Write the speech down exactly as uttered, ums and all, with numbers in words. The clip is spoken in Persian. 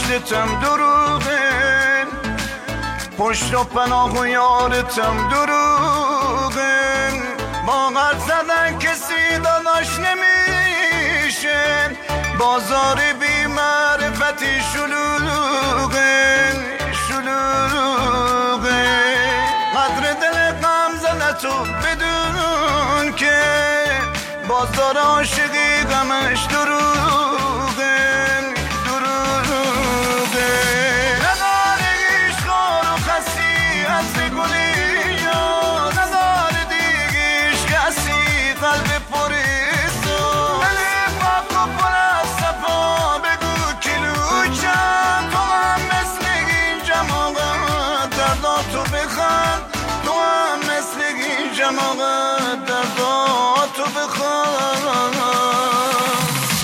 وصلتم دروغه، پشت و پناه و یارتم دروغه، با قد زدن کسی داداش نمیشه، بازار بی معرفتی شلوغه شلوغه. قدر دل غم زده تو بدون که بازار عاشقی غمش دروغه.